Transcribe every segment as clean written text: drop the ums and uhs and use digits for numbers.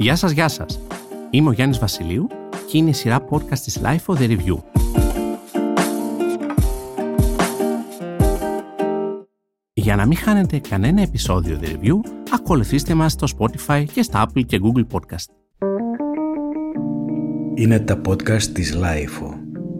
Γεια σας. Είμαι ο Γιάννης Βασιλείου και είναι η σειρά podcast της Lifeo The Review. Για να μην χάνετε κανένα επεισόδιο The Review, ακολουθήστε μας στο Spotify και στα Apple και Google Podcast. Είναι τα podcast της Lifeo.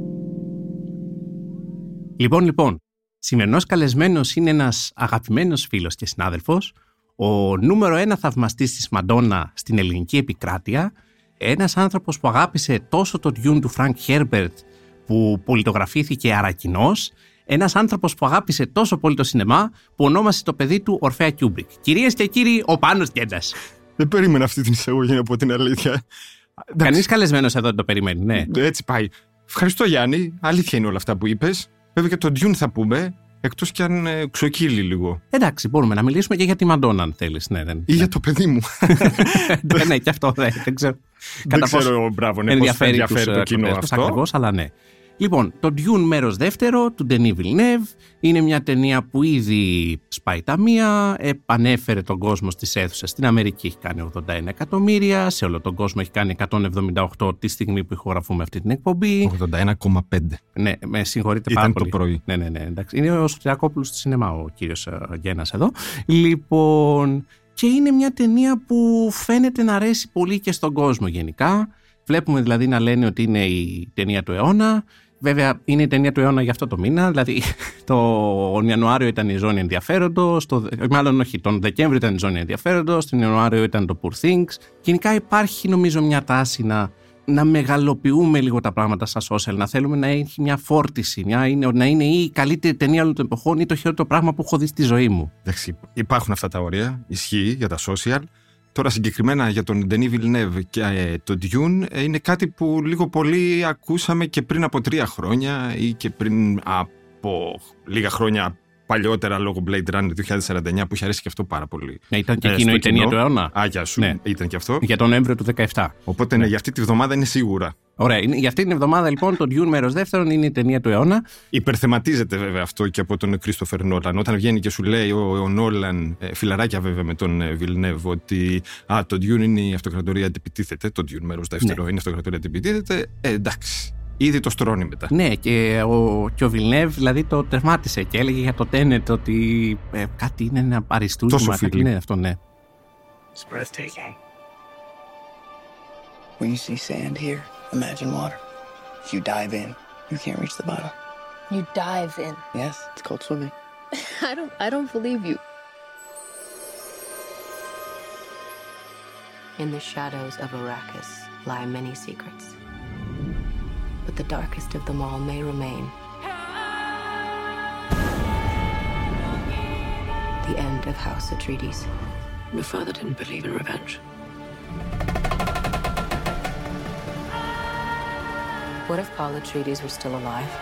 Λοιπόν, σημερινός καλεσμένος είναι ένας αγαπημένος φίλος και συνάδελφος, ο νούμερο 1 θαυμαστής της Μαντόνα στην ελληνική επικράτεια, ένας άνθρωπος που αγάπησε τόσο το Dune του Frank Herbert που πολιτογραφήθηκε αρακινός, ένας άνθρωπος που αγάπησε τόσο πολύ το σινεμά που ονόμασε το παιδί του Ορφέα Κιούμπρικ. Κυρίες και κύριοι, ο Πάνος Γκέντας. Δεν περίμενα αυτή την εισαγωγή, να πω την αλήθεια. Κανείς καλεσμένος εδώ δεν το περιμένει, ναι. Έτσι πάει. Ευχαριστώ, Γιάννη. Αλήθεια είναι όλα αυτά που είπες. Βέβαια και το Dune θα πούμε, εκτός κι αν ξοκύλει λίγο. Εντάξει, μπορούμε να μιλήσουμε και για τη Μαντόνα, αν θέλεις. Ναι. Ή για το παιδί μου. Ναι, και αυτό δεν ξέρω. Δεν ξέρω, μπράβο, ναι, πώς θα ενδιαφέρει το κοινό αυτό. Ακριβώς, αλλά ναι. Λοιπόν, το Dune μέρος δεύτερο του Denis Villeneuve είναι μια ταινία που ήδη σπάει τα μία, επανέφερε τον κόσμο στις αίθουσες. Στην Αμερική έχει κάνει 81 εκατομμύρια, σε όλο τον κόσμο έχει κάνει 178 τη στιγμή που ηχογραφούμε αυτή την εκπομπή. 81,5. Ναι, με συγχωρείτε πάρα πολύ. Ήταν το πρωί. Ναι, εντάξει. Είναι ο Σωτηρακόπουλος του σινεμά, ο κύριος Γένας εδώ. Λοιπόν, και είναι μια ταινία που φαίνεται να αρέσει πολύ και στον κόσμο γενικά. Βλέπουμε δηλαδή να λένε ότι είναι η ταινία του αιώνα. Βέβαια είναι η ταινία του αιώνα για αυτό το μήνα. Δηλαδή τον Ιανουάριο ήταν η Ζώνη Ενδιαφέροντος, μάλλον όχι, τον Δεκέμβριο ήταν η Ζώνη Ενδιαφέροντος, τον Ιανουάριο ήταν το Poor Things. Γενικά υπάρχει νομίζω μια τάση να μεγαλοποιούμε λίγο τα πράγματα στα social, να θέλουμε να έχει μια φόρτιση, να είναι ή η καλύτερη ταινία όλων των εποχών ή το χειρότερο πράγμα που έχω δει στη ζωή μου. Εντάξει, υπάρχουν αυτά τα όρια, ισχύει για τα social. Τώρα συγκεκριμένα για τον Denis Villeneuve και το Dune είναι κάτι που λίγο πολύ ακούσαμε και πριν από 3 χρόνια ή και πριν από λίγα χρόνια παλιότερα λόγω Blade Runner 2049 που είχε αρέσει και αυτό πάρα πολύ. Ναι, ήταν και εκείνο η ταινία του αιώνα. Γεια σου, ναι. Ήταν και αυτό. Για τον Νοέμβριο του 2017. Οπότε ναι, για αυτή τη βδομάδα είναι σίγουρα. Ωραία, για αυτή την εβδομάδα λοιπόν το Dune μέρος δεύτερον είναι η ταινία του αιώνα. Υπερθεματίζεται βέβαια αυτό και από τον Christopher Nolan. Όταν βγαίνει και σου λέει ο Nolan, φιλαράκια βέβαια με τον Villeneuve, ότι το Dune είναι η αυτοκρατορία αντιπιτίθεται. Το Dune μέρος δεύτερο είναι η αυτοκρατορία αντιπιτίθεται. Εντάξει. Ήδη το στρώνει μετά. Ναι, και ο Villeneuve δηλαδή το τερμάτισε και έλεγε για το Tenet ότι κάτι είναι ένα αριστούργημα. Τόσο φίλοι. Είναι αυτό, ναι. It's breathtaking. When you see sand here, imagine water. If you dive in, you can't reach the bottom. You dive in? Yes, it's called swimming. I don't believe you. In the shadows of Arrakis lie many secrets. But the darkest of them all may remain. The end of House Atreides. Your father didn't believe in revenge. What if Paul Atreides were still alive?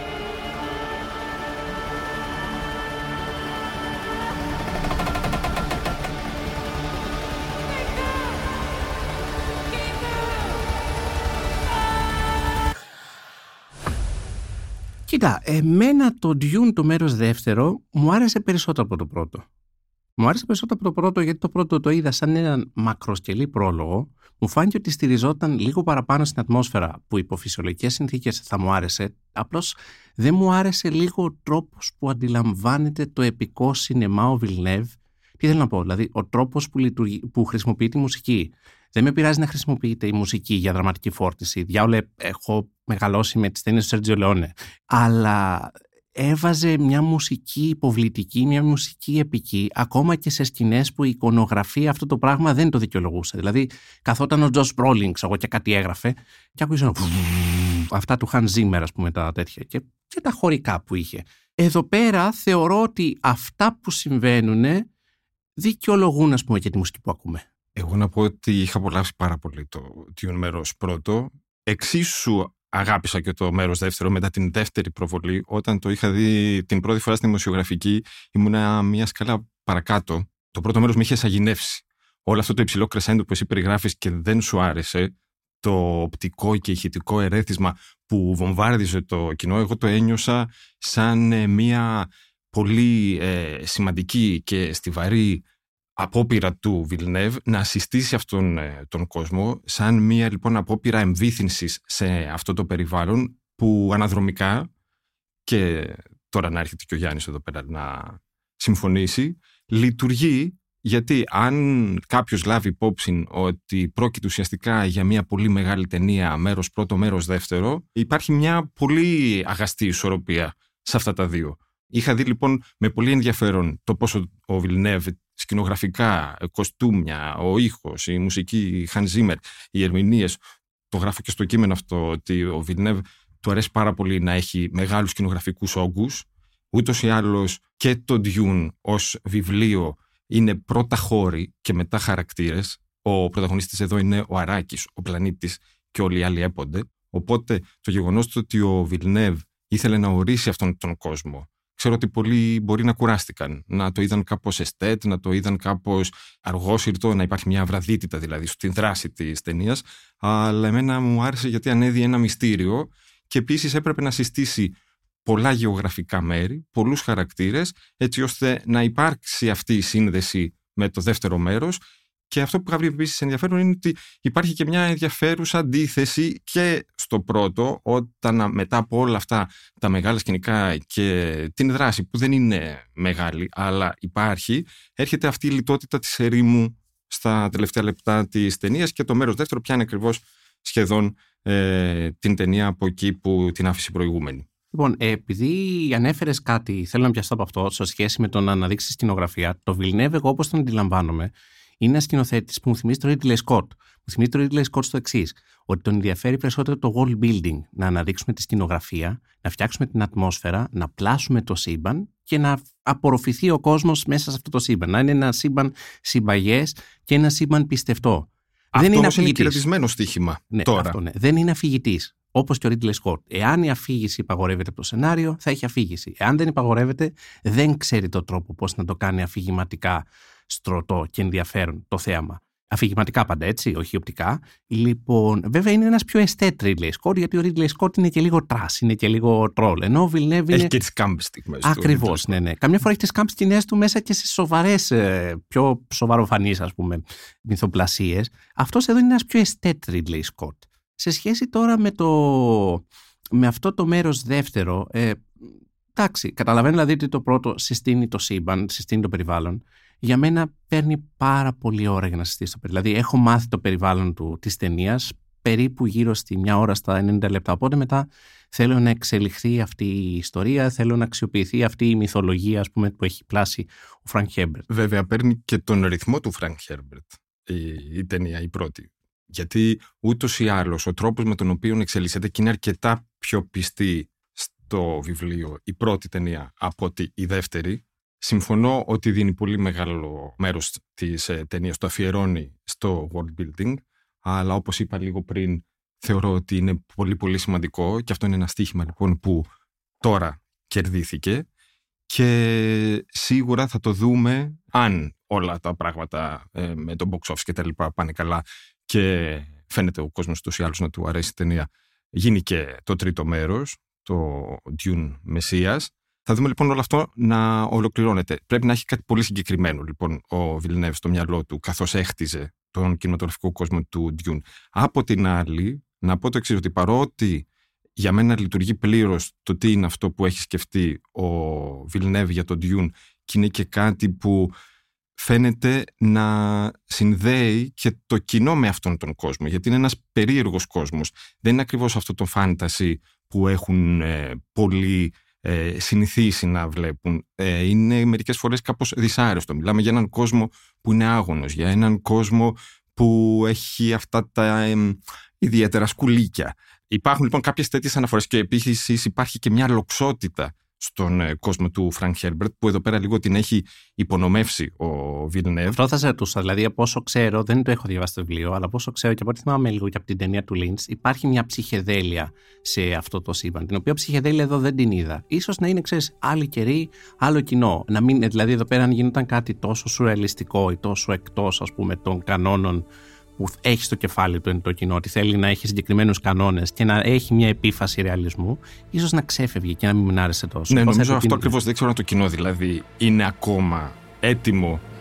Κοίτα, εμένα το Dune το μέρος δεύτερο μου άρεσε περισσότερο από το πρώτο. Μου άρεσε περισσότερο από το πρώτο γιατί το πρώτο το είδα σαν έναν μακροσκελή πρόλογο. Μου φάνηκε ότι στηριζόταν λίγο παραπάνω στην ατμόσφαιρα που υπό φυσιολογικές συνθήκες θα μου άρεσε. Απλώς δεν μου άρεσε λίγο ο τρόπος που αντιλαμβάνεται το επικό σινεμά ο Villeneuve. Τι θέλω να πω, δηλαδή ο τρόπος που χρησιμοποιεί τη μουσική. Δεν με πειράζει να χρησιμοποιείται η μουσική για δραματική φόρτιση. Διάολε, έχω μεγαλώσει με τις ταινίες του Σέρτζιο Λεόνε. Αλλά έβαζε μια μουσική υποβλητική, μια μουσική επική, ακόμα και σε σκηνές που η εικονογραφία αυτό το πράγμα δεν το δικαιολογούσε. Δηλαδή, καθόταν ο Τζος Μπρόλινγκ, εγώ και κάτι έγραφε, και άκουσα αυτά του Hans Zimmer, ας πούμε, τα τέτοια. Και τα χωρικά που είχε. Εδώ πέρα θεωρώ ότι αυτά που συμβαίνουν δικαιολογούν, ας πούμε, και τη μουσική που ακούμε. Εγώ να πω ότι είχα απολαύσει πάρα πολύ το Dune μέρος πρώτο. Εξίσου αγάπησα και το μέρος δεύτερο μετά την δεύτερη προβολή. Όταν το είχα δει την πρώτη φορά στη δημοσιογραφική, ήμουνα μια σκάλα παρακάτω. Το πρώτο μέρος με είχε σαγηνεύσει. Όλο αυτό το υψηλό κρεσέντο που εσύ περιγράφεις και δεν σου άρεσε, το οπτικό και ηχητικό ερέθισμα που βομβάρδιζε το κοινό, εγώ το ένιωσα σαν μια πολύ σημαντική και στιβαρή απόπειρα του Villeneuve να συστήσει αυτόν τον κόσμο σαν μια λοιπόν απόπειρα εμβύθυνσης σε αυτό το περιβάλλον που αναδρομικά, και τώρα να έρχεται και ο Γιάννης εδώ πέρα να συμφωνήσει, λειτουργεί, γιατί αν κάποιος λάβει υπόψη ότι πρόκειται ουσιαστικά για μια πολύ μεγάλη ταινία, μέρος πρώτο, μέρος δεύτερο, υπάρχει μια πολύ αγαστή ισορροπία σε αυτά τα δύο. Είχα δει λοιπόν με πολύ ενδιαφέρον το πόσο ο Villeneuve σκηνογραφικά, κοστούμια, ο ήχος, η μουσική, η Hans Zimmer, οι ερμηνείες, το γράφω και στο κείμενο αυτό, ότι ο Villeneuve του αρέσει πάρα πολύ να έχει μεγάλους σκηνογραφικούς όγκους. Ούτως ή άλλως και το Dune ως βιβλίο είναι πρώτα χώροι και μετά χαρακτήρες. Ο πρωταγωνιστής εδώ είναι ο Αράκης, ο πλανήτης, και όλοι οι άλλοι έπονται. Οπότε το γεγονός ότι ο Villeneuve ήθελε να ορίσει αυτόν τον κόσμο, ξέρω ότι πολλοί μπορεί να κουράστηκαν, να το είδαν κάπως εστέτ, να το είδαν κάπως αργόσυρτο, να υπάρχει μια βραδύτητα δηλαδή στην δράση της ταινίας, αλλά εμένα μου άρεσε γιατί ανέδει ένα μυστήριο και επίσης έπρεπε να συστήσει πολλά γεωγραφικά μέρη, πολλούς χαρακτήρες, έτσι ώστε να υπάρξει αυτή η σύνδεση με το δεύτερο μέρος. Και αυτό που είχα βρει επίσης ενδιαφέρον είναι ότι υπάρχει και μια ενδιαφέρουσα αντίθεση και στο πρώτο, όταν μετά από όλα αυτά τα μεγάλα σκηνικά και την δράση που δεν είναι μεγάλη, αλλά υπάρχει, έρχεται αυτή η λιτότητα της ερήμου στα τελευταία λεπτά της ταινίας και το μέρος δεύτερο πιάνει ακριβώς σχεδόν την ταινία από εκεί που την άφησε προηγούμενη. Λοιπόν, επειδή ανέφερες κάτι, θέλω να πιαστώ από αυτό, σε σχέση με το να αναδείξει σκηνογραφία, το Villeneuve, εγώ όπως τον αντιλαμβάνομαι, είναι ένα σκηνοθέτης που μου θυμίζει το Ridley Scott. Μου θυμίζει το Ridley Scott στο εξής, ότι τον ενδιαφέρει περισσότερο το world building, να αναδείξουμε τη σκηνογραφία, να φτιάξουμε την ατμόσφαιρα, να πλάσουμε το σύμπαν και να απορροφηθεί ο κόσμος μέσα σε αυτό το σύμπαν. Να είναι ένα σύμπαν συμπαγές και ένα σύμπαν πιστευτό. Αυτό δεν είναι κερδισμένο στοίχημα τώρα. Αυτό, ναι. Δεν είναι αφηγητής. Όπως και ο Ridley Scott. Εάν η αφήγηση υπαγορεύεται από το σενάριο, θα έχει αφήγηση. Εάν δεν υπαγορεύεται, δεν ξέρει τον τρόπο πώς να το κάνει αφηγηματικά στρωτό και ενδιαφέρον το θέαμα. Αφηγηματικά πάντα, έτσι, όχι οπτικά. Λοιπόν, βέβαια είναι ένας πιο aesthetic Ridley Scott, γιατί ο Ridley Scott είναι και λίγο trash, είναι και λίγο troll. Ενώ ο Villeneuve είναι. Έχει και τις κάμπες στιγμές του. Ακριβώς, ναι. Καμιά φορά έχει τις κάμπες στιγμές του μέσα και σε σοβαρές, πιο σοβαροφανείς, ας πούμε, μυθοπλασίες. Αυτός εδώ είναι ένας πιο aesthetic Ridley Scott. Σε σχέση τώρα με αυτό το μέρος δεύτερο, εντάξει, καταλαβαίνω δηλαδή ότι το πρώτο συστήνει το σύμπαν, συστήνει το περιβάλλον. Για μένα παίρνει πάρα πολύ ώρα για να συστήσει το περιβάλλον. Δηλαδή έχω μάθει το περιβάλλον της ταινίας περίπου γύρω στη μια ώρα στα 90 λεπτά. Οπότε μετά θέλω να εξελιχθεί αυτή η ιστορία, θέλω να αξιοποιηθεί αυτή η μυθολογία, ας πούμε, που έχει πλάσει ο Frank Herbert. Βέβαια παίρνει και τον ρυθμό του Frank Herbert η ταινία, η πρώτη. Γιατί ούτως ή άλλως ο τρόπος με τον οποίο εξελίσσεται και είναι αρκετά πιο πιστή στο βιβλίο η πρώτη ταινία από ότι η δεύτερη. Συμφωνώ ότι δίνει πολύ μεγάλο μέρος της ταινίας, το αφιερώνει στο world building, αλλά όπως είπα λίγο πριν, θεωρώ ότι είναι πολύ πολύ σημαντικό και αυτό είναι ένα στοίχημα λοιπόν που τώρα κερδίθηκε και σίγουρα θα το δούμε αν όλα τα πράγματα με το box office και τα λοιπά πάνε καλά και φαίνεται ο κόσμος τους ή άλλους να του αρέσει η ταινία. Γίνει και το τρίτο μέρος, το Dune Μεσσίας. Θα δούμε λοιπόν όλο αυτό να ολοκληρώνεται. Πρέπει να έχει κάτι πολύ συγκεκριμένο λοιπόν ο Villeneuve στο μυαλό του, καθώς έχτιζε τον κινηματογραφικό κόσμο του Dune. Από την άλλη, να πω το εξής, ότι παρότι για μένα λειτουργεί πλήρως το τι είναι αυτό που έχει σκεφτεί ο Villeneuve για τον Dune και είναι και κάτι που φαίνεται να συνδέει και το κοινό με αυτόν τον κόσμο, γιατί είναι ένας περίεργος κόσμος. Δεν είναι ακριβώς αυτό το φάντασι που έχουν πολλοί συνηθίσει να βλέπουν. Είναι μερικές φορές κάπως δυσάρεστο. Μιλάμε για έναν κόσμο που είναι άγωνος, για έναν κόσμο που έχει αυτά τα ιδιαίτερα σκουλίκια. Υπάρχουν λοιπόν κάποιες τέτοιες αναφορές και επίσης υπάρχει και μια λοξότητα στον κόσμο του Frank Herbert που εδώ πέρα λίγο την έχει υπονομεύσει ο Villeneuve. Αυτό θα σε ρωτούσα, δηλαδή από όσο ξέρω, δεν το έχω διαβάσει το βιβλίο, αλλά από όσο ξέρω και από ό,τι θυμάμαι λίγο και από την ταινία του Lynch, υπάρχει μια ψυχεδέλεια σε αυτό το σύμπαν, την οποία ψυχεδέλεια εδώ δεν την είδα. Ίσως να είναι, ξέρεις, άλλη καιρή, άλλο κοινό. Να μην, δηλαδή εδώ πέρα αν γινόταν κάτι τόσο σουρεαλιστικό ή τόσο εκτός, ας πούμε, των κανόνων που έχει στο κεφάλι του το κοινό, ότι θέλει να έχει συγκεκριμένους κανόνες και να έχει μια επίφαση ρεαλισμού, ίσως να ξέφευγε και να μην άρεσε τόσο. Ναι, νομίζω αυτό ακριβώς δεν ξέρω αν το κοινό δηλαδή είναι ακόμα έτοιμο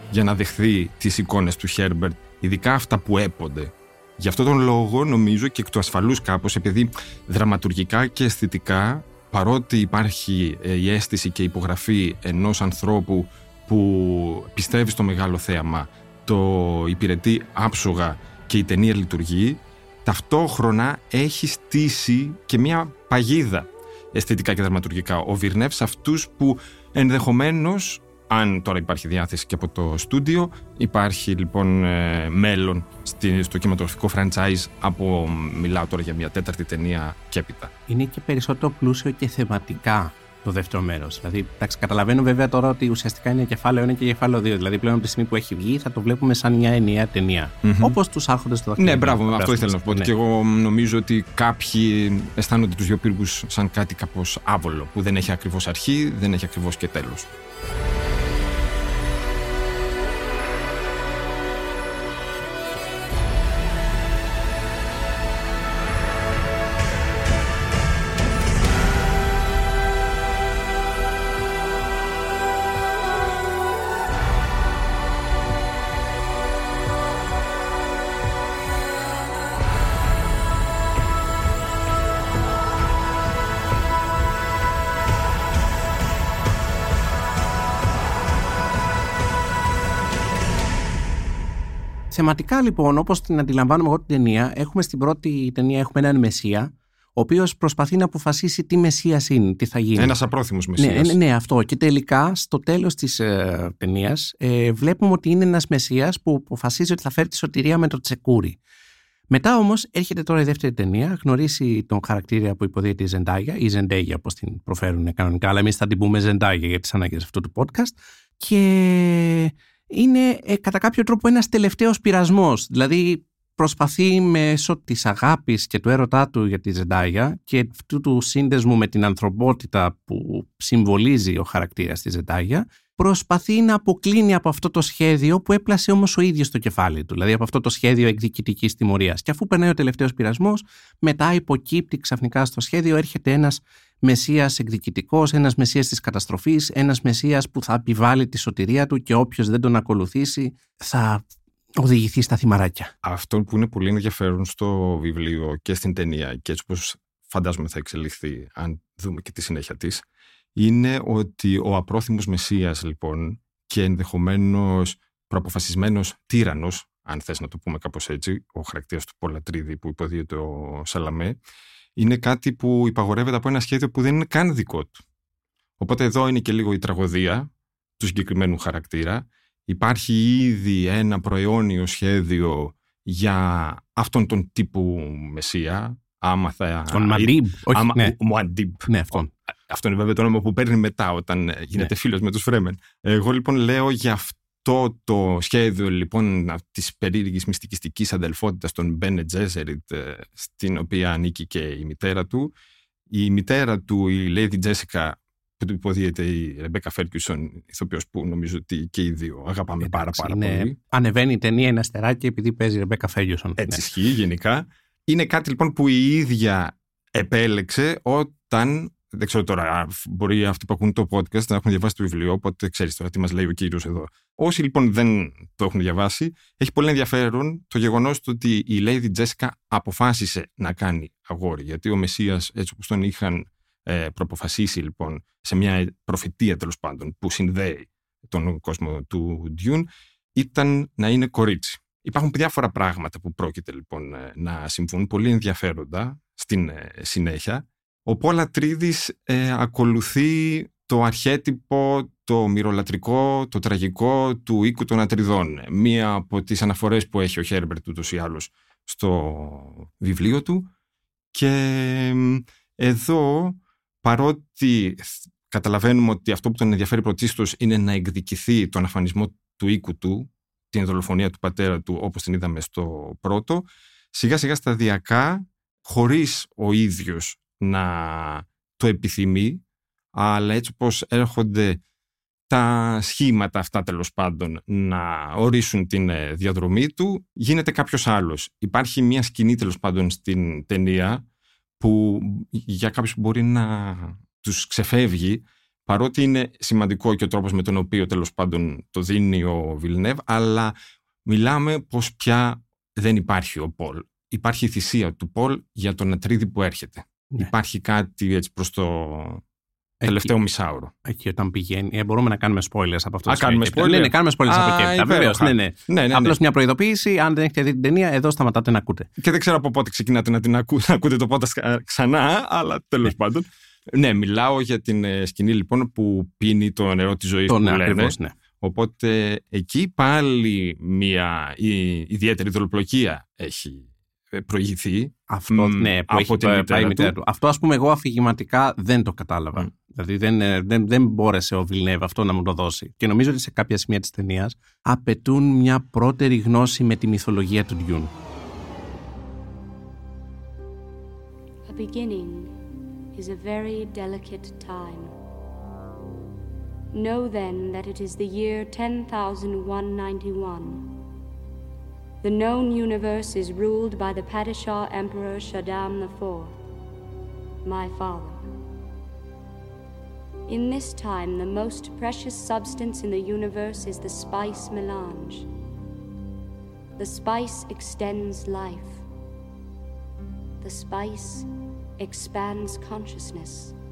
για να δεχθεί τις εικόνες του Herbert, ειδικά αυτά που έπονται. Γι' αυτόν τον λόγο νομίζω και εκ του ασφαλούς κάπως, επειδή δραματουργικά και αισθητικά, παρότι υπάρχει η αίσθηση και η υπογραφή ενός ανθρώπου που πιστεύει στο μεγάλο θέαμα, το υπηρετεί άψογα και η ταινία λειτουργεί, ταυτόχρονα έχει στήσει και μια παγίδα αισθητικά και δραματουργικά ο Villeneuve σε αυτούς που ενδεχομένως, αν τώρα υπάρχει διάθεση και από το στούντιο, υπάρχει λοιπόν μέλλον στο κινηματογραφικό franchise μιλάω τώρα για μια τέταρτη ταινία και έπειτα. Είναι και περισσότερο πλούσιο και θεματικά το δεύτερο μέρος. Δηλαδή, εντάξει, καταλαβαίνω βέβαια τώρα ότι ουσιαστικά είναι κεφάλαιο 1 και κεφάλαιο 2. Δηλαδή, πλέον από τη στιγμή που έχει βγει, θα το βλέπουμε σαν μια ενιαία ταινία. Όπως τους Άρχοντες του Δαχτυλιδιού. Ναι, μπράβο, αυτό ήθελα να πω. Ναι. Και εγώ νομίζω ότι κάποιοι αισθάνονται τους δύο πύργους σαν κάτι κάπως άβολο, που δεν έχει ακριβώς αρχή, δεν έχει ακριβώς και τέλος. Θεματικά λοιπόν, όπως την αντιλαμβάνομαι εγώ την ταινία, έχουμε στην πρώτη ταινία έναν Μεσσία, ο οποίος προσπαθεί να αποφασίσει τι Μεσσίας είναι, τι θα γίνει. Ένας απρόθυμος Μεσσίας. Ναι, αυτό. Και τελικά, στο τέλος της ταινίας, βλέπουμε ότι είναι ένας Μεσσίας που αποφασίζει ότι θα φέρει τη σωτηρία με το τσεκούρι. Μετά όμως έρχεται τώρα η δεύτερη ταινία, γνωρίσει τον χαρακτήρα που υποδίεται η Zendaya, ή Zendaya όπως την προφέρουν κανονικά, αλλά εμείς θα την πούμε Zendaya για τις ανάγκες αυτού του podcast. Και είναι κατά κάποιο τρόπο ένας τελευταίος πειρασμός. Δηλαδή προσπαθεί μέσω της αγάπης και του έρωτά του για τη Zendaya και αυτού του σύνδεσμου με την ανθρωπότητα που συμβολίζει ο χαρακτήρας της Zendaya, προσπαθεί να αποκλίνει από αυτό το σχέδιο που έπλασε όμως ο ίδιος στο κεφάλι του, δηλαδή από αυτό το σχέδιο εκδικητικής τιμωρίας. Και αφού περνάει ο τελευταίος πειρασμός, μετά υποκύπτει ξαφνικά στο σχέδιο, έρχεται ένας Μεσσίας εκδικητικός, ένας Μεσσίας της καταστροφής, ένας Μεσσίας που θα επιβάλλει τη σωτηρία του και όποιος δεν τον ακολουθήσει θα οδηγηθεί στα θυμαράκια. Αυτό που είναι πολύ ενδιαφέρον στο βιβλίο και στην ταινία και έτσι όπως φαντάζομαι θα εξελιχθεί αν δούμε και τη συνέχεια της, είναι ότι ο απρόθυμος Μεσσίας λοιπόν και ενδεχομένως προαποφασισμένος τύραννος, αν θες να το πούμε κάπως έτσι, ο χαρακτήρας του Πολ Ατρίδη που υποδίεται ο Σαλαμέ, είναι κάτι που υπαγορεύεται από ένα σχέδιο που δεν είναι καν δικό του. Οπότε εδώ είναι και λίγο η τραγωδία του συγκεκριμένου χαρακτήρα. Υπάρχει ήδη ένα προαιώνιο σχέδιο για αυτόν τον τύπου Μεσσία. Τον Μαντίμπ. Μουαντίμπ. Ναι, αυτόν. Αυτό είναι βέβαια το όνομα που παίρνει μετά όταν γίνεται φίλος με τους Φρέμεν. Εγώ λοιπόν λέω για αυτό το σχέδιο λοιπόν της περίεργης μυστικιστικής αδελφότητας των Μπένε Τζέσεριτ, στην οποία ανήκει και η μητέρα του. Η μητέρα του, η Lady Jessica, που του υποδίεται η Ρεμπέκα Φέργκιουσον, ηθοποιός που νομίζω ότι και οι δύο αγαπάμε πάρα πολύ. Ανεβαίνει η ταινία ένα αστεράκι επειδή παίζει η Ρεμπέκα Φέργκιουσον. Έτσι ισχύει γενικά. Είναι κάτι λοιπόν που η ίδια επέλεξε όταν. Δεν ξέρω τώρα, μπορεί αυτοί που ακούν το podcast να έχουν διαβάσει το βιβλίο, οπότε ξέρεις τώρα τι μας λέει ο κύριος εδώ. Όσοι λοιπόν δεν το έχουν διαβάσει, έχει πολύ ενδιαφέρον το γεγονός ότι η Lady Jessica αποφάσισε να κάνει αγόρι. Γιατί ο Μεσσίας, έτσι όπως τον είχαν προποφασίσει λοιπόν σε μια προφητεία τέλος πάντων που συνδέει τον κόσμο του Dune, ήταν να είναι κορίτσι. Υπάρχουν διάφορα πράγματα που πρόκειται λοιπόν να συμβούν, πολύ ενδιαφέροντα στην συνέχεια. Ο Πολ Ατρίδης ακολουθεί το αρχέτυπο, το μυρολατρικό, το τραγικό του οίκου των Ατριδών. Μία από τις αναφορές που έχει ο Χέρμπερτ ούτως ή άλλως στο βιβλίο του. Και εδώ, παρότι καταλαβαίνουμε ότι αυτό που τον ενδιαφέρει πρωτίστως είναι να εκδικηθεί τον αφανισμό του οίκου του, την δολοφονία του πατέρα του όπως την είδαμε στο πρώτο, σιγά σιγά σταδιακά, χωρίς ο ίδιος να το επιθυμεί, αλλά έτσι πως έρχονται τα σχήματα αυτά τέλος πάντων να ορίσουν την διαδρομή του, γίνεται κάποιος άλλος. Υπάρχει μια σκηνή τέλος πάντων στην ταινία που για κάποιους μπορεί να τους ξεφεύγει, παρότι είναι σημαντικό και ο τρόπος με τον οποίο τέλος πάντων το δίνει ο Βιλνέβ, αλλά μιλάμε πως πια δεν υπάρχει ο Πολ. Υπάρχει η θυσία του Πολ για τον Ατρίδη που έρχεται. Ναι. Υπάρχει κάτι έτσι προς το τελευταίο μισάωρο. Εκεί όταν πηγαίνει. Μπορούμε να κάνουμε spoilers από αυτό. Κάνουμε spoilers. Ναι, κάνουμε spoilers από εκεί. Βεβαίως. Ναι. Απλώς μια προειδοποίηση. Αν δεν έχετε δει την ταινία, εδώ σταματάτε να ακούτε. Και δεν ξέρω από πότε ξεκινάτε να ακούτε το podcast ξανά, αλλά τέλος πάντων. Ναι, μιλάω για την σκηνή λοιπόν που πίνει το νερό της ζωής που λένε. Ακριβώς, ναι. Οπότε εκεί πάλι μια ιδιαίτερη δολοπλοκία έχει προηγηθεί. Αυτό, ναι, που έχει πάει η μητέρα του. Αυτό, ας πούμε, εγώ αφηγηματικά δεν το κατάλαβα. Δηλαδή δεν μπόρεσε ο Βιλνέβ αυτό να μου το δώσει. Και νομίζω ότι σε κάποια σημεία της ταινίας απαιτούν μια πρώτερη γνώση με τη μυθολογία του Dune. A beginning is a very delicate time. Know then that it is the year 10,191. The known universe is ruled by the Padishah Emperor Shaddam IV, my father. In this time, the most precious substance in the universe is the spice melange. The spice extends life. The spice expands consciousness.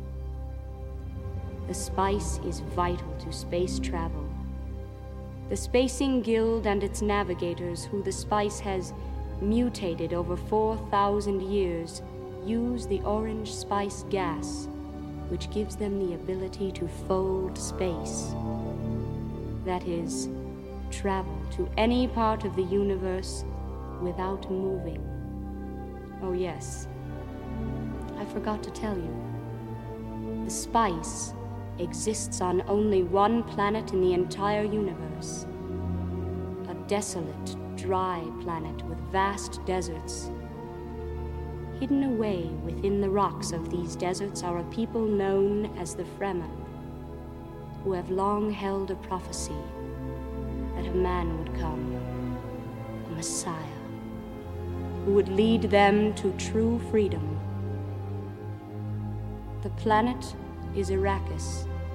The spice is vital to space travel. The Spacing Guild and its navigators, who the spice has mutated over 4,000 years, use the orange spice gas, which gives them the ability to fold space. That is, travel to any part of the universe without moving. Oh yes, I forgot to tell you. The spice exists on only one planet in the entire universe. A desolate, dry planet with vast deserts. Hidden away within the rocks of these deserts are a people known as the Fremen, who have long held a prophecy that a man would come, a Messiah, who would lead them to true freedom. The planet is Arrakis,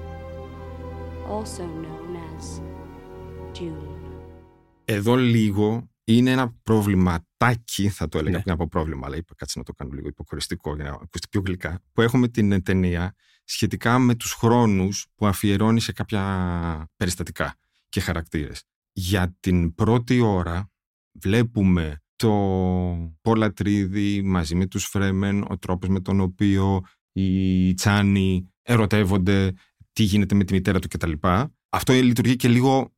also known as Dune. Εδώ λίγο είναι ένα προβληματάκι, θα το έλεγα πριν από πρόβλημα, αλλά είπα κάτσε να το κάνω λίγο υποκοριστικό για να ακουστεί πιο γλυκά, που έχουμε την ταινία σχετικά με τους χρόνους που αφιερώνει σε κάποια περιστατικά και χαρακτήρες. Για την πρώτη ώρα βλέπουμε το Πολ Ατρίδη μαζί με τους Φρέμεν, ο τρόπος με τον οποίο οι Τσάνοι ερωτεύονται, τι γίνεται με τη μητέρα του κτλ. Αυτό λειτουργεί και λίγο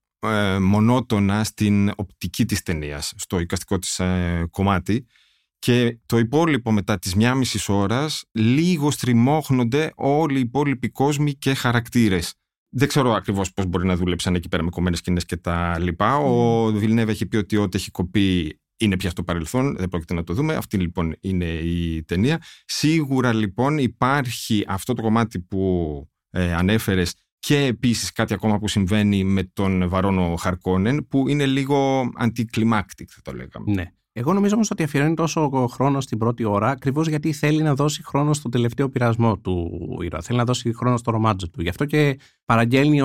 μονότονα στην οπτική της ταινίας, στο εικαστικό της κομμάτι, και το υπόλοιπο μετά τις 1,5 ώρας λίγο στριμώχνονται όλοι οι υπόλοιποι κόσμοι και χαρακτήρες. Δεν ξέρω ακριβώς πώς μπορεί να δούλεψαν εκεί πέρα με κομμένες σκηνές και τα λοιπά. Ο Βιλνέβ έχει πει ότι ό,τι έχει κοπεί είναι πια στο παρελθόν, δεν πρόκειται να το δούμε. Αυτή λοιπόν είναι η ταινία. Σίγουρα λοιπόν υπάρχει αυτό το κομμάτι που ανέφερες και επίσης κάτι ακόμα που συμβαίνει με τον Βαρόνο Χαρκόνεν που είναι λίγο anticlimactic, θα το λέγαμε. Ναι. Εγώ νομίζω όμως ότι αφιερώνει τόσο χρόνο στην πρώτη ώρα ακριβώς γιατί θέλει να δώσει χρόνο στον τελευταίο πειρασμό του ήρωα. Θέλει να δώσει χρόνο στο ρομάτζο του. Γι' αυτό και παραγγέλνει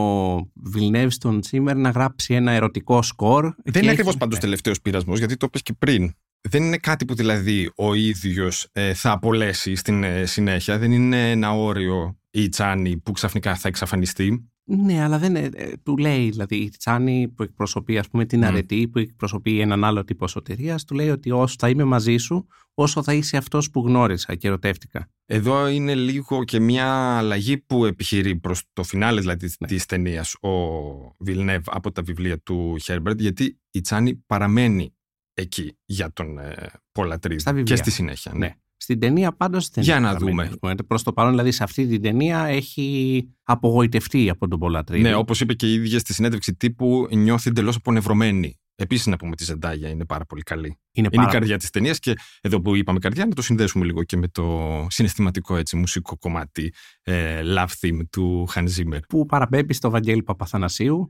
ο Βιλνέβ στον Τσίμερ να γράψει ένα ερωτικό σκορ. Δεν είναι ακριβώς πάντως τελευταίος πειρασμός, γιατί το είπες και πριν. Δεν είναι κάτι που δηλαδή ο ίδιος θα απολέσει στην συνέχεια. Δεν είναι ένα όριο η Τσάνη που ξαφνικά θα εξαφανιστεί. Ναι, αλλά δεν του λέει, δηλαδή η Τσάνη που εκπροσωπεί ας πούμε την αρετή, που εκπροσωπεί έναν άλλο τύπο σωτηρίας, του λέει ότι όσο θα είμαι μαζί σου, όσο θα είσαι αυτός που γνώρισα και ερωτεύτηκα. Εδώ είναι λίγο και μια αλλαγή που επιχειρεί προς το φινάλε δηλαδή της ταινίας ο Βιλνέβ από τα βιβλία του Χέρμπερτ, γιατί η Τσάνη παραμένει εκεί για τον Πολ Ατρίδη και στη συνέχεια. Ναι. Στην ταινία πάντως δεν. Για να δούμε. Προς το παρόν, δηλαδή σε αυτή την ταινία έχει απογοητευτεί από τον Πολ Ατρίδη. Ναι, όπως είπε και η ίδια στη συνέντευξη τύπου, νιώθει εντελώς απονευρωμένη. Επίσης να πούμε ότι η Ζεντάγια είναι πάρα πολύ καλή. Είναι η καρδιά της ταινίας και εδώ που είπαμε καρδιά, να το συνδέσουμε λίγο και με το συναισθηματικό έτσι, μουσικό κομμάτι Love Theme του Hans Zimmer. Που παραπέμπει στο Βαγγέλη Παπαθανασίου.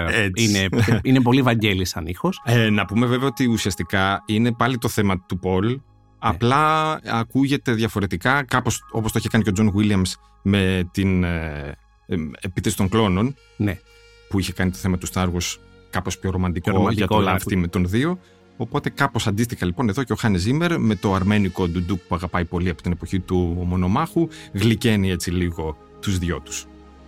Είναι πολύ Βαγγέλης σαν ήχος. Να πούμε βέβαια ότι ουσιαστικά είναι πάλι το θέμα του Πολ. Απλά ακούγεται διαφορετικά, κάπως όπως το είχε κάνει και ο Τζον Βίλιαμς με την Επίθεση των κλώνων, Ναι. που είχε κάνει το θέμα του Star Wars κάπως πιο ρομαντικό για το λάφτη με τον 2. Οπότε κάπως αντίστοιχα λοιπόν εδώ και ο Hans Zimmer με το αρμένικο ντουντούκ που αγαπάει πολύ από την εποχή του Μονομάχου γλυκαίνει έτσι λίγο τους δυο τους.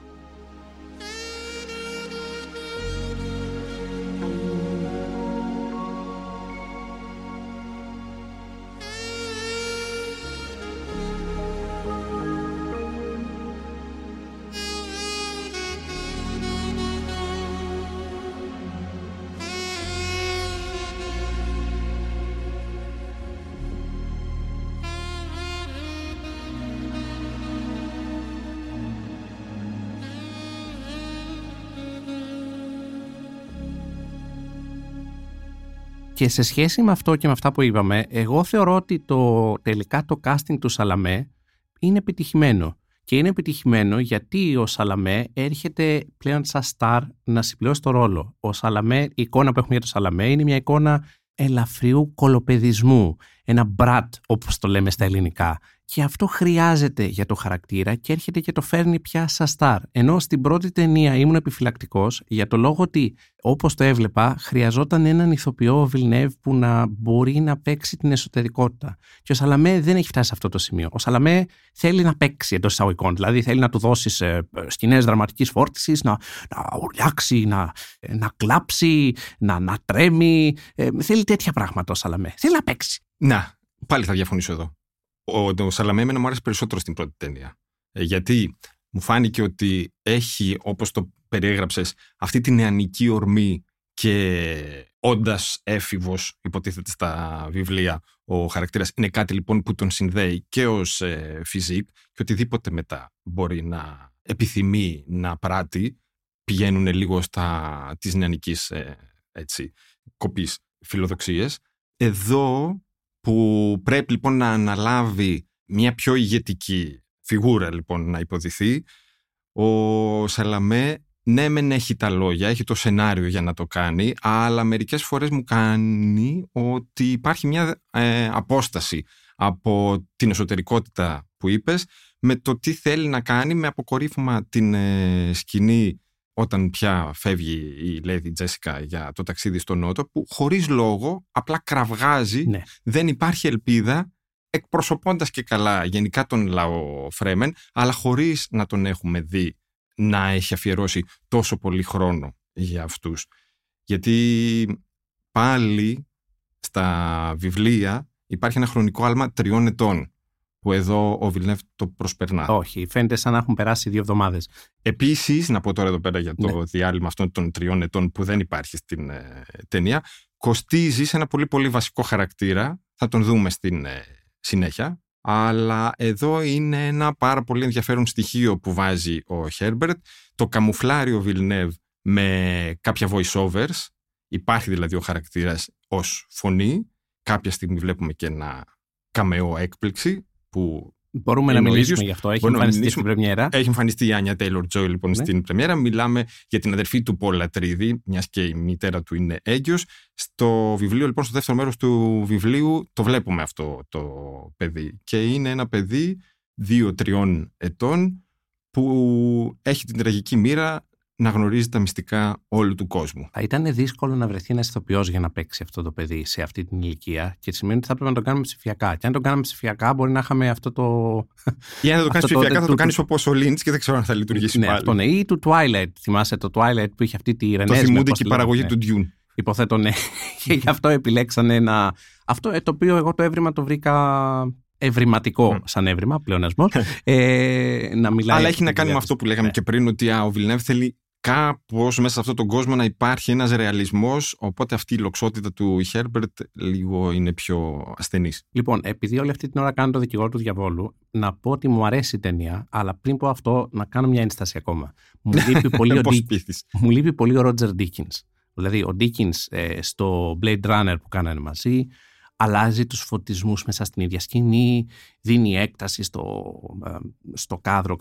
Και σε σχέση με αυτό και με αυτά που είπαμε, εγώ θεωρώ ότι τελικά το casting του Σαλαμέ είναι επιτυχημένο. Και είναι επιτυχημένο γιατί ο Σαλαμέ έρχεται πλέον σαν στάρ να συμπληρώσει το ρόλο. Ο Σαλαμέ, η εικόνα που έχουμε για το Σαλαμέ είναι μια εικόνα ελαφριού κολοπεδισμού. Ένα μπρατ, όπως το λέμε στα ελληνικά. Και αυτό χρειάζεται για το χαρακτήρα και έρχεται και το φέρνει πια σαν στάρ. Ενώ στην πρώτη ταινία ήμουν επιφυλακτικός για το λόγο ότι, όπως το έβλεπα, χρειαζόταν έναν ηθοποιό ο Βιλνέβ που να μπορεί να παίξει την εσωτερικότητα. Και ο Σαλαμέ δεν έχει φτάσει σε αυτό το σημείο. Ο Σαλαμέ θέλει να παίξει εντός εισαγωγικών. Δηλαδή θέλει να του δώσει σκηνές δραματικής φόρτισης, να ουρλιάξει, να κλάψει, να τρέμει. Θέλει τέτοια πράγματα ο Σαλαμέ. Θέλει να παίξει. Να, πάλι θα διαφωνήσω εδώ. Ο Σαλαμέ εμένα μου άρεσε περισσότερο στην πρώτη ταινία. Γιατί μου φάνηκε ότι έχει, όπως το περιέγραψες, αυτή τη νεανική ορμή και όντας έφηβος, υποτίθεται στα βιβλία, ο χαρακτήρας είναι κάτι λοιπόν που τον συνδέει και ως φιζικ και οτιδήποτε μετά μπορεί να επιθυμεί να πράττει, πηγαίνουν λίγο της νεανικής κοπής φιλοδοξίες. Εδώ που πρέπει λοιπόν να αναλάβει μια πιο ηγετική φιγούρα λοιπόν να υποδηθεί, ο Σαλαμέ ναι μεν έχει τα λόγια, έχει το σενάριο για να το κάνει, αλλά μερικές φορές μου κάνει ότι υπάρχει μια απόσταση από την εσωτερικότητα που είπες με το τι θέλει να κάνει, με αποκορύφωμα την σκηνή όταν πια φεύγει η Lady Jessica για το ταξίδι στο Νότο, που χωρίς λόγο απλά κραυγάζει, ναι. Δεν υπάρχει ελπίδα, εκπροσωπώντας και καλά γενικά τον λαό Φρέμεν, αλλά χωρίς να τον έχουμε δει να έχει αφιερώσει τόσο πολύ χρόνο για αυτούς. Γιατί πάλι στα βιβλία υπάρχει ένα χρονικό άλμα 3 ετών, που εδώ ο Βιλνέβ το προσπερνά. Όχι, φαίνεται σαν να έχουν περάσει 2 εβδομάδες. Επίσης, να πω τώρα εδώ πέρα για το διάλειμμα αυτών των 3 ετών που δεν υπάρχει στην ταινία, κοστίζει σε ένα πολύ πολύ βασικό χαρακτήρα, θα τον δούμε στην συνέχεια, αλλά εδώ είναι ένα πάρα πολύ ενδιαφέρον στοιχείο που βάζει ο Χέρμπερτ, το καμουφλάρει ο Βιλνέβ με κάποια voice-overs, υπάρχει δηλαδή ο χαρακτήρας ως φωνή, κάποια στιγμή βλέπουμε και ένα καμεό έκπληξη, που μπορούμε να μιλήσουμε γι' αυτό. Έχει εμφανιστεί στην πρεμιέρα. Έχει εμφανιστεί η Άνια Τέιλορ-Τζόι λοιπόν στην πρεμιέρα. Μιλάμε για την αδερφή του Πολ Ατρίδη, μιας και η μητέρα του είναι έγκυος. Στο βιβλίο, λοιπόν, στο δεύτερο μέρος του βιβλίου, το βλέπουμε αυτό το παιδί. Και είναι ένα παιδί 2-3 ετών που έχει την τραγική μοίρα να γνωρίζει τα μυστικά όλου του κόσμου. Θα ήταν δύσκολο να βρεθεί ένας ηθοποιός για να παίξει αυτό το παιδί σε αυτή την ηλικία και σημαίνει ότι θα πρέπει να το κάνουμε ψηφιακά. Και αν το κάνουμε ψηφιακά, μπορεί να είχαμε αυτό το. Ή αν το κάνεις ψηφιακά, θα το κάνεις όπως ο Λίντς και δεν ξέρω αν θα λειτουργήσει πάλι. Αυτό ναι. Ή του Twilight. Θυμάσαι το Twilight που είχε αυτή τη Ρενέζ. Το θυμούνται και η παραγωγή του Dune. Υποθέτω ναι. Και γι' αυτό επιλέξανε ένα. Αυτό το οποίο εγώ το έβριμα το βρήκα. Ευρηματικό σαν έβριμα, πλεονασμός. Να μιλάει. Αλλά έχει να κάνει με αυτό που λέγαμε και πριν, ότι ο Βιλνέβ θέλει κάπως μέσα σε αυτόν τον κόσμο να υπάρχει ένας ρεαλισμός, οπότε αυτή η λοξότητα του Χέρμπερτ λίγο είναι πιο ασθενής. Λοιπόν, επειδή όλη αυτή την ώρα κάνω το δικηγόρο του διαβόλου, να πω ότι μου αρέσει η ταινία, αλλά πριν πω αυτό να κάνω μια ένσταση ακόμα. Μου λείπει πολύ ο Ρότζερ Ντίκινς. Δηλαδή ο Ντίκινς στο Blade Runner που κάνανε μαζί, αλλάζει τους φωτισμούς μέσα στην ίδια σκηνή, δίνει έκταση στο κάδρο,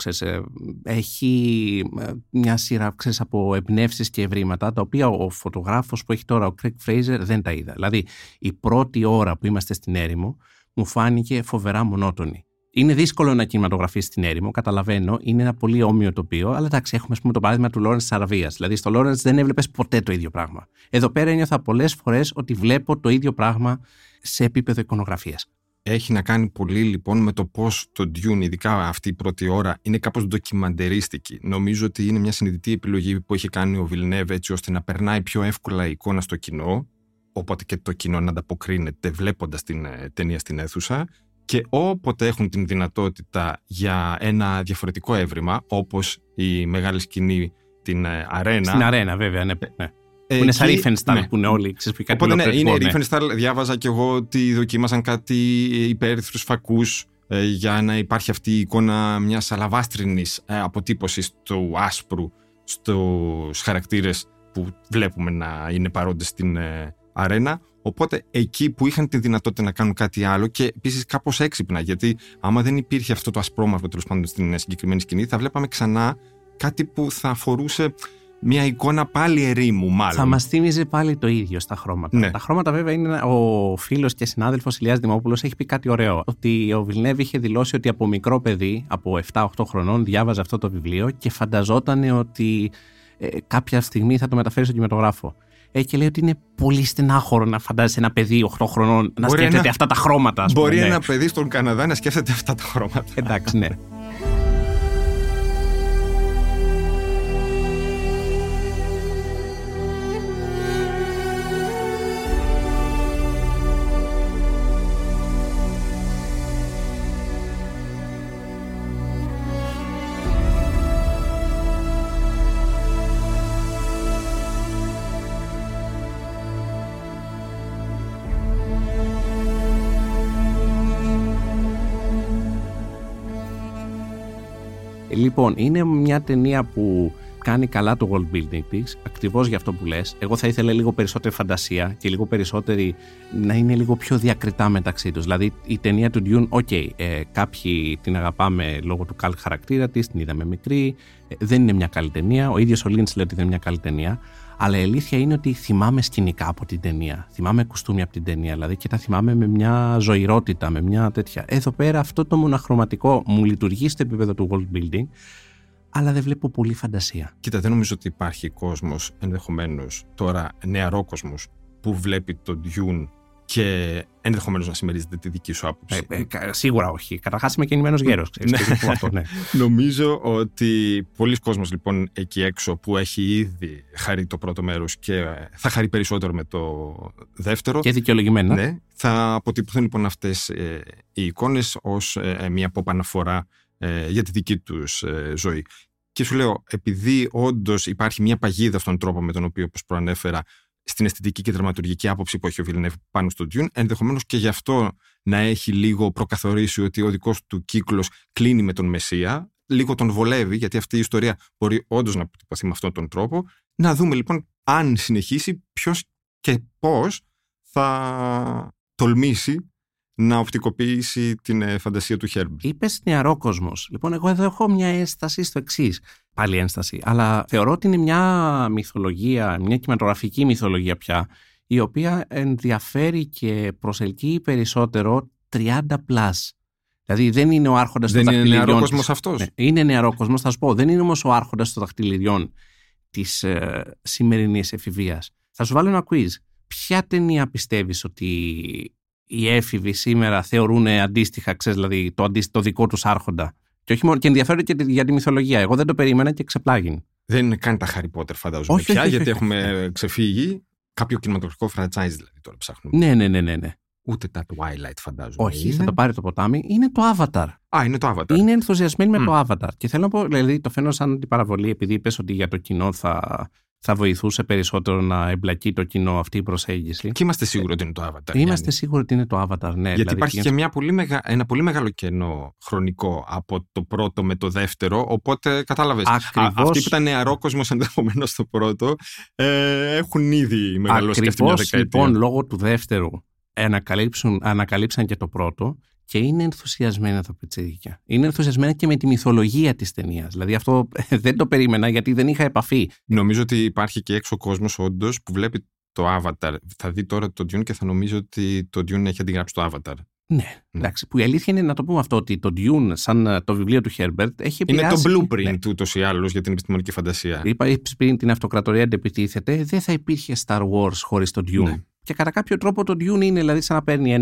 έχει μια σειρά από εμπνεύσεις και ευρήματα, τα οποία ο φωτογράφος που έχει τώρα, ο Craig Fraser, δεν τα είδα. Δηλαδή, η πρώτη ώρα που είμαστε στην έρημο μου φάνηκε φοβερά μονότονη. Είναι δύσκολο να κινηματογραφήσει την έρημο, καταλαβαίνω. Είναι ένα πολύ όμοιο τοπίο, αλλά εντάξει, έχουμε το παράδειγμα του Λόρεντς της Αραβίας. Δηλαδή, στο Λόρεντς δεν έβλεπες ποτέ το ίδιο πράγμα. Εδώ πέρα ένιωθα πολλές φορές ότι βλέπω το ίδιο πράγμα σε επίπεδο εικονογραφίας. Έχει να κάνει πολύ λοιπόν με το πώς το Dune, ειδικά αυτή η πρώτη ώρα, είναι κάπως ντοκιμαντερίστικη. Νομίζω ότι είναι μια συνειδητή επιλογή που έχει κάνει ο Villeneuve έτσι ώστε να περνάει πιο εύκολα η εικόνα στο κοινό, οπότε και το κοινό να ανταποκρίνεται βλέποντας την ταινία στην αίθουσα. Και όποτε έχουν την δυνατότητα για ένα διαφορετικό έβριμα, όπως η μεγάλη σκηνή, την αρένα. Στην αρένα, βέβαια, ναι. Που είναι σαν Riefenstahl, ναι. Που είναι όλοι ξεσπικά. Οπότε ναι, είναι Riefenstahl. Διάβαζα κι εγώ ότι δοκίμασαν κάτι υπέρυθρους φακούς για να υπάρχει αυτή η εικόνα μιας αλαβάστρινης αποτύπωσης του άσπρου στους χαρακτήρες που βλέπουμε να είναι παρόντες στην αρένα. Οπότε εκεί που είχαν τη δυνατότητα να κάνουν κάτι άλλο και επίσης κάπως έξυπνα, γιατί άμα δεν υπήρχε αυτό το ασπρόμαυρο τέλος πάντων στην συγκεκριμένη σκηνή, θα βλέπαμε ξανά κάτι που θα αφορούσε μια εικόνα πάλι ερήμου, μάλλον. Θα μας θύμιζε πάλι το ίδιο στα χρώματα. Ναι. Τα χρώματα, βέβαια, είναι. Ο φίλος και συνάδελφος Ηλιάς Δημόπουλος έχει πει κάτι ωραίο. Ότι ο Villeneuve είχε δηλώσει ότι από μικρό παιδί, από 7-8 χρονών, διάβαζε αυτό το βιβλίο και φανταζόταν ότι κάποια στιγμή θα το μεταφέρει στον κινηματογράφο. Και λέει ότι είναι πολύ στενάχωρο να φαντάζεσαι ένα παιδί 8 χρονών να σκέφτεται αυτά τα χρώματα. Μπορεί ένα παιδί στον Καναδά να σκέφτεται αυτά τα χρώματα. Εντάξει, ναι. Λοιπόν, είναι μια ταινία που κάνει καλά το world building της, ακριβώς για αυτό που λες. Εγώ θα ήθελα λίγο περισσότερη φαντασία και λίγο περισσότερη να είναι λίγο πιο διακριτά μεταξύ τους. Δηλαδή η ταινία του Dune, κάποιοι την αγαπάμε λόγω του καλ χαρακτήρα της, την είδαμε μικρή, δεν είναι μια καλή ταινία. Ο ίδιος ο Lynch λέει ότι δεν είναι μια καλή ταινία. Αλλά η αλήθεια είναι ότι θυμάμαι σκηνικά από την ταινία. Θυμάμαι κουστούμια από την ταινία, δηλαδή, και τα θυμάμαι με μια ζωηρότητα, με μια τέτοια. Εδώ πέρα αυτό το μοναχρωματικό μου λειτουργεί στο επίπεδο του world building, αλλά δεν βλέπω πολύ φαντασία. Κοίτα, δεν νομίζω ότι υπάρχει κόσμος, ενδεχομένως τώρα νεαρό κόσμος, που βλέπει τον Dune και ενδεχομένως να συμμερίζεται τη δική σου άποψη. Σίγουρα όχι. Καταρχάς είμαι κινημένος γέρος. Ναι. Νομίζω ότι πολλοί κόσμος λοιπόν εκεί έξω που έχει ήδη χαρεί το πρώτο μέρος και θα χαρεί περισσότερο με το δεύτερο. Και δικαιολογημένα. Ναι, θα αποτυπωθούν λοιπόν αυτές οι εικόνες ως μια pop αναφορά για τη δική τους ζωή. Και σου λέω, επειδή όντως υπάρχει μια παγίδα στον τρόπο με τον οποίο, όπως προανέφερα, στην αισθητική και δραματουργική άποψη που έχει ο Villeneuve πάνω στο Dune, ενδεχομένως και γι' αυτό να έχει λίγο προκαθορίσει ότι ο δικός του κύκλος κλείνει με τον Μεσσία, λίγο τον βολεύει, γιατί αυτή η ιστορία μπορεί όντως να αποτυπωθεί με αυτόν τον τρόπο. Να δούμε λοιπόν αν συνεχίσει, ποιος και πώς θα τολμήσει να οπτικοποιήσει την φαντασία του Herbert. Είπες νεαρό κόσμος. Λοιπόν, εγώ εδώ έχω μια ένσταση στο εξής. Πάλι ένσταση. Αλλά θεωρώ ότι είναι μια μυθολογία, μια κινηματογραφική μυθολογία πια, η οποία ενδιαφέρει και προσελκύει περισσότερο 30+. Δηλαδή δεν είναι ο άρχοντας των δαχτυλιδιών. Δεν είναι νεαρό κόσμος αυτός. Ναι, είναι νεαρό κόσμος, θα σου πω. Δεν είναι όμως ο άρχοντας των δαχτυλιδιών της σημερινής εφηβείας. Θα σου βάλω ένα quiz. Ποια ταινία πιστεύεις ότι οι έφηβοι σήμερα θεωρούν αντίστοιχα, ξέρεις, δηλαδή το δικό τους άρχοντα? Και όχι μόνο, και ενδιαφέρονται και για τη μυθολογία. Εγώ δεν το περίμενα και ξεπλάγιν. Δεν είναι καν τα Harry Potter, φαντάζομαι πια, γιατί έχουμε ξεφύγει. Κάποιο κινηματογραφικό franchise δηλαδή τώρα ψάχνουμε. Ναι. Ούτε τα Twilight, φαντάζομαι. Όχι, θα το πάρει το ποτάμι. Είναι το Avatar. Είναι το Avatar. Είναι ενθουσιασμένοι με το Avatar. Και θέλω να πω, δηλαδή, το φαίνω σαν την παραβολή, επειδή είπες ότι για το κοινό θα βοηθούσε περισσότερο να εμπλακεί το κοινό αυτή η προσέγγιση. Και είμαστε σίγουροι ότι είναι το Avatar. Είμαστε σίγουροι ότι είναι το Avatar, ναι. Γιατί δηλαδή, υπάρχει και ένα πολύ μεγάλο κενό χρονικό από το πρώτο με το δεύτερο. Οπότε κατάλαβες. Αυτοί που ήταν νεαρό κόσμος ενδεχομένως στο πρώτο έχουν ήδη μεγαλώσει και αυτή μια δεκαετία. Λοιπόν, λόγω του δεύτερου ανακαλύψαν και το πρώτο. Και είναι ενθουσιασμένα τα πιτσίδικα. Είναι ενθουσιασμένα και με τη μυθολογία της ταινίας. Δηλαδή αυτό δεν το περίμενα γιατί δεν είχα επαφή. Νομίζω ότι υπάρχει και έξω κόσμος όντως που βλέπει το Avatar. Θα δει τώρα το Dune και θα νομίζει ότι το Dune έχει αντιγράψει το Avatar. Ναι, εντάξει. Που η αλήθεια είναι να το πούμε αυτό, ότι το Dune, σαν το βιβλίο του Herbert, έχει επηρεάσει. Είναι το blueprint ούτως ή άλλως για την επιστημονική φαντασία. Είπα πριν την αυτοκρατορία αντεπιτίθεται, δεν θα υπήρχε Star Wars χωρίς το Dune. Ναι. Και κατά κάποιο τρόπο το Dune είναι δηλαδή σαν να παίρνει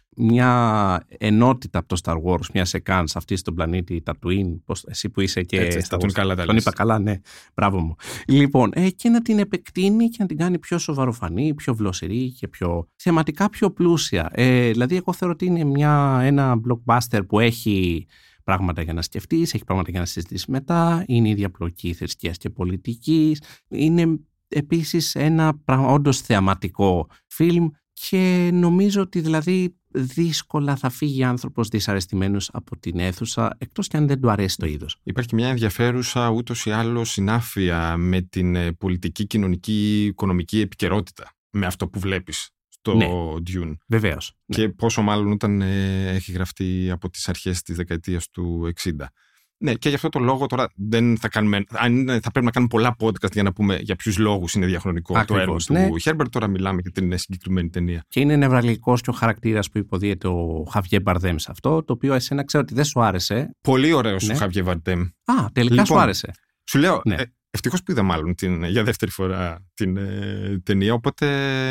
μια ενότητα από το Star Wars, μια σεκάνς αυτή στον πλανήτη Tatooine, εσύ που είσαι και έτσι, Star Wars. Καλά, τον είπα καλά, ναι, μπράβο μου. Λοιπόν, και να την επεκτείνει και να την κάνει πιο σοβαροφανή, πιο βλωσιρή και πιο θεματικά πιο πλούσια. Δηλαδή εγώ θεωρώ ότι είναι ένα blockbuster που έχει πράγματα για να σκεφτείς, έχει πράγματα για να συζητήσεις μετά, είναι η διαπλοκή θρησκείας και πολιτικής, είναι επίσης ένα όντως θεαματικό φιλμ και νομίζω ότι δηλαδή δύσκολα θα φύγει άνθρωπος δυσαρεστημένος από την αίθουσα, εκτός και αν δεν του αρέσει το είδος. Υπάρχει και μια ενδιαφέρουσα ούτως ή άλλως συνάφεια με την πολιτική, κοινωνική, οικονομική επικαιρότητα, με αυτό που βλέπεις στο Dune. Βεβαίως. Και πόσο μάλλον όταν έχει γραφτεί από τις αρχές της δεκαετίας του 60. Ναι, και γι' αυτό το λόγο τώρα δεν θα κάνουμε. Θα πρέπει να κάνουμε πολλά podcast για να πούμε για ποιους λόγους είναι διαχρονικό το έργο του Herbert. Τώρα μιλάμε για την συγκεκριμένη ταινία. Και είναι νευραλγικός και ο χαρακτήρας που υποδίεται ο Χαβιέ Μπαρδέμ σε αυτό, το οποίο εσένα ξέρω ότι δεν σου άρεσε. Πολύ ωραίος ο Χαβιέ Μπαρδέμ. Τελικά σου άρεσε. Σου λέω. Ναι. Ευτυχώς που είδα μάλλον για δεύτερη φορά την ταινία. Οπότε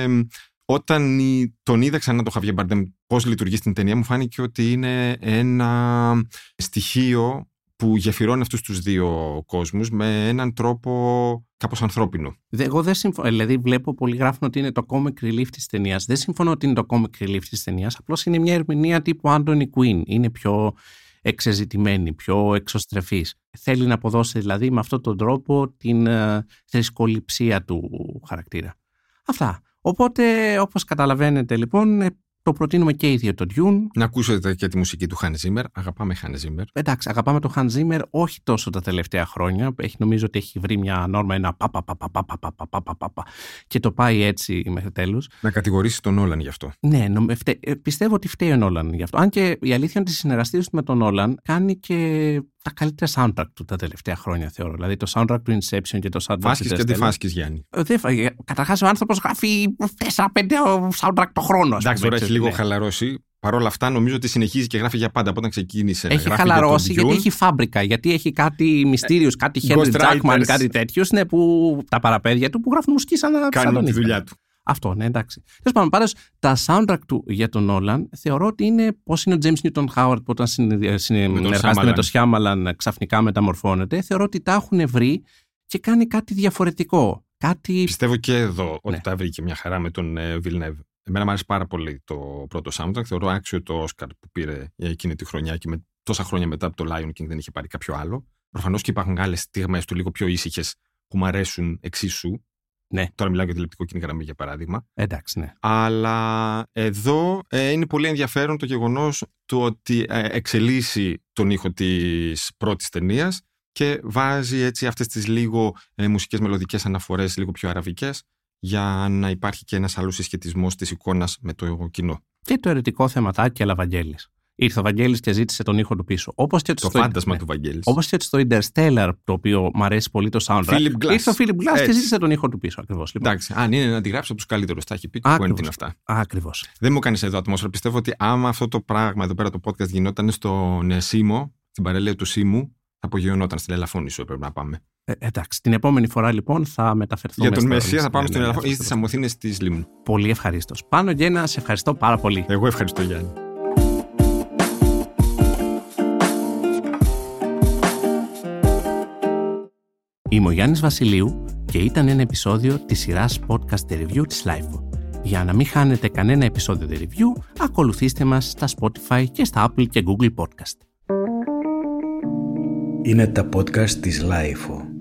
όταν τον είδα ξανά τον Χαβιέ Μπαρδέμ πώς λειτουργεί στην ταινία, μου φάνηκε ότι είναι ένα στοιχείο που γεφυρώνει αυτούς τους δύο κόσμους με έναν τρόπο κάπως ανθρώπινο. Εγώ δεν συμφωνώ. Δηλαδή, βλέπω πολλοί γράφουν ότι είναι το comic relief της ταινίας. Δεν συμφωνώ ότι είναι το comic relief της ταινίας. Απλώς είναι μια ερμηνεία τύπου Anthony Quinn. Είναι πιο εξεζητημένη, πιο εξωστρεφής. Θέλει να αποδώσει δηλαδή με αυτόν τον τρόπο την θρησκοληψία του χαρακτήρα. Αυτά. Οπότε, όπως καταλαβαίνετε λοιπόν, το προτείνουμε και οι δύο το Dune. Να ακούσετε και τη μουσική του Hans Zimmer. Αγαπάμε Hans Zimmer. Εντάξει, αγαπάμε το Hans Zimmer όχι τόσο τα τελευταία χρόνια. Νομίζω ότι έχει βρει μια νόρμα, ένα παπα και το πάει έτσι μέχρι τέλους. Να κατηγορήσει τον Νόλαν γι' αυτό. Ναι, πιστεύω ότι φταίει ο Νόλαν γι' αυτό. Αν και η αλήθεια είναι ότι οι συνεργαστήρες του με τον Νόλαν κάνει και τα καλύτερα soundtrack του τα τελευταία χρόνια, θεωρώ. Δηλαδή το soundtrack του Inception και το soundtrack του Φάσκης και αντιφάσκης, Γιάννη. Καταρχάς ο άνθρωπος γράφει 4-5 soundtrack το χρόνο. Εντάξει, τώρα έχει λίγο χαλαρώσει. Παρ' όλα αυτά, νομίζω ότι συνεχίζει και γράφει για πάντα από όταν ξεκίνησε. Έχει χαλαρώσει γιατί έχει φάμπρικα, γιατί έχει κάτι μυστήριους, κάτι Henry Jackman, κάτι τέτοιους, ναι, που τα παραπέδια του που γράφουν μουσική σαν να κάνουν τη δουλειά του. Αυτό, ναι, εντάξει. Τέλος πάντων, πάντως, τα soundtrack του για τον Νόλαν θεωρώ ότι είναι πώς είναι ο James Newton Howard που όταν συνεργάζεται με τον Shyamalan ξαφνικά μεταμορφώνεται. Θεωρώ ότι τα έχουν βρει και κάνει κάτι διαφορετικό. Πιστεύω και εδώ ότι τα βρήκε μια χαρά με τον Villeneuve. Εμένα μου άρεσε πάρα πολύ το πρώτο soundtrack. Θεωρώ άξιο το Όσκαρ που πήρε για εκείνη τη χρονιά και τόσα χρόνια μετά από το Lion King δεν είχε πάρει κάποιο άλλο. Προφανώς και υπάρχουν άλλες στιγμές του λίγο πιο ήσυχες που μου αρέσουν εξίσου. Ναι. Τώρα μιλάω για τηλεοπτικό κίνη γραμμή για παράδειγμα. Εντάξει, ναι. Αλλά εδώ είναι πολύ ενδιαφέρον το γεγονός του ότι εξελίσσει τον ήχο της πρώτης ταινίας και βάζει έτσι αυτές τις λίγο μουσικές μελωδικές αναφορές, λίγο πιο αραβικές, για να υπάρχει και ένας άλλος συσχετισμός της εικόνας με το κοινό. Και το ερετικό θεματάκι, αλλά Βαγγέλης. Ήρθε ο Βαγγέλης και ζήτησε τον ήχο του πίσω. Όπως και το φάντασμα του Βαγγέλης. Όπως και στο Interstellar, το οποίο μου αρέσει πολύ το soundtrack. Ήρθε ο Philip Glass και ζήτησε τον ήχο του πίσω. Ακριβώς. Λοιπόν. Εντάξει, αν είναι να τη γράψει από τους καλύτερους, τα έχει πει και είναι αυτά. Ακριβώς. Δεν μου κάνεις εδώ ατμόσφαιρα. Πιστεύω ότι άμα αυτό το πράγμα εδώ πέρα το podcast γινόταν στον Σίμο, στην παραλία του Σίμου, θα απογειωνόταν στην Ελαφώνησο, έπρεπε να πάμε. Εντάξει, την επόμενη φορά λοιπόν θα μεταφερθούμε. Για τον Μεσσία θα πάμε στην Ελαφώνησο ή στις Αμοθήνες της Λίμνου. Πολύ ευχαρίστως. Πάνο Γκένα, σε ευχαριστώ πάρα πολύ. Εγώ ευχαριστώ, Γιάννη. Είμαι ο Γιάννης Βασιλείου και ήταν ένα επεισόδιο της σειράς podcast review της LIFO. Για να μην χάνετε κανένα επεισόδιο review, ακολουθήστε μας στα Spotify και στα Apple και Google Podcast. Είναι τα podcast της LIFO.